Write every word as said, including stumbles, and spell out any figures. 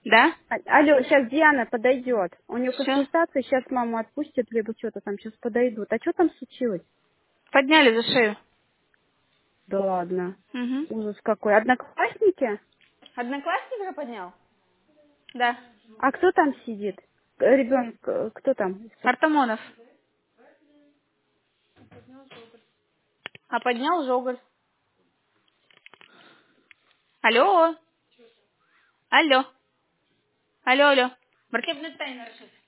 Да? А- Алло, сейчас Диана подойдет. У нее Все. консультация, сейчас маму отпустят, либо что-то там сейчас подойдут. А что там случилось? Подняли за шею. Да ладно. Угу. Ужас какой. Одноклассники? Одноклассник уже поднял? Да. А кто там сидит? Ребенок, кто там? Артамонов. А поднял Жоголь. Алло. Алло. Алло, алло. Врачебный тайнер.